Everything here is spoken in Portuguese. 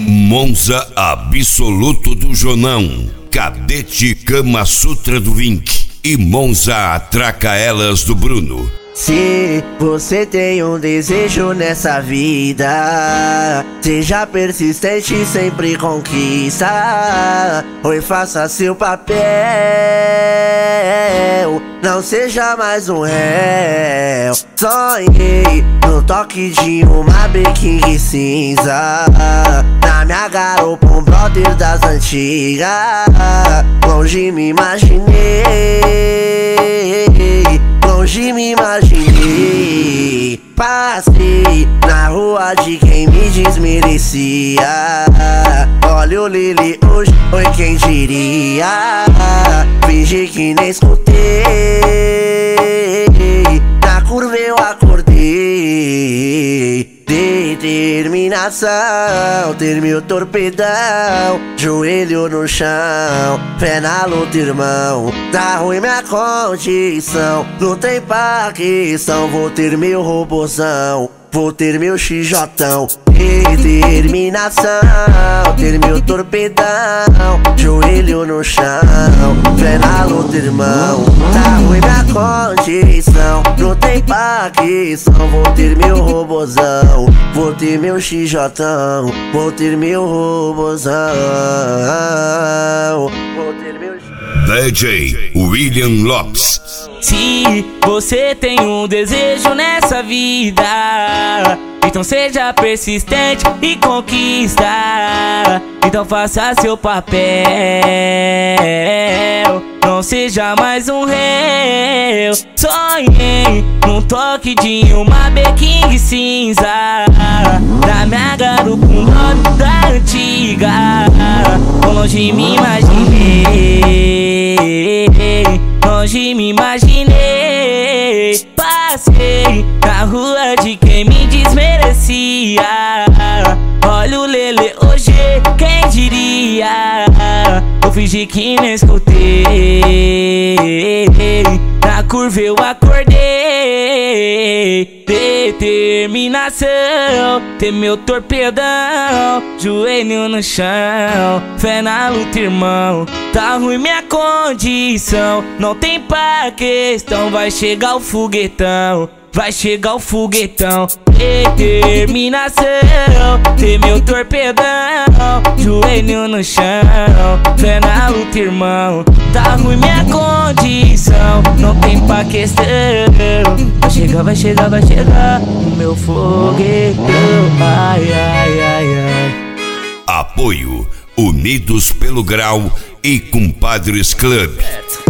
Monza Absoluto do Jonão, Cadete Kama Sutra do Vink e Monza Atraca Elas do Bruno. Se você tem um desejo nessa vida, seja persistente e sempre conquista. Oi, faça seu papel, não seja mais um réu. Sonhei no toque de uma King cinza, na minha garupa um brother das antigas. Longe me imaginei, longe me imaginei. Passei na rua de quem me desmerecia. Olha o Lili hoje, oi quem diria. Fingi que nem escutei, na curva eu acordei. Determinação, ter meu torpedão, joelho no chão, pé na luta, irmão. Tá ruim minha condição, não tem paquistão. Vou ter meu robozão, vou ter meu xijotão. Determinação, ter meu torpedão, joelho no chão, pé na luta, irmão. Tá ruim minha condição, não tem paquistão. Vou ter meu robozão, vou ter meu xijotão, vou ter meu robozão, vou ter meu DJ William Lopes. Se você tem um desejo nessa vida, então seja persistente e conquista. Então faça seu papel, não seja mais um réu. Sonhei num toque de uma King cinza, da minha garupa um nome da antiga. Longe me imaginei, longe me imaginei. Passei na rua de quem me desmerecia. Olha o Lele hoje, quem diria. Eu fingi que nem escutei, na curva eu acordei. Determinação, ter meu torpedão, joelho no chão, fé na luta, irmão. Tá ruim minha condição, não tem paquistão. Vai chegar o foguetão, vai chegar o foguetão. Determinação, ter meu torpedão, joelho no chão, fé na luta, irmão. Tá ruim minha condição, não tem paquistão. Vai chegar, vai chegar, vai chegar o meu foguetão. Ai, ai, ai, ai. Apoio Unidos pelo Grau e Compadres Club.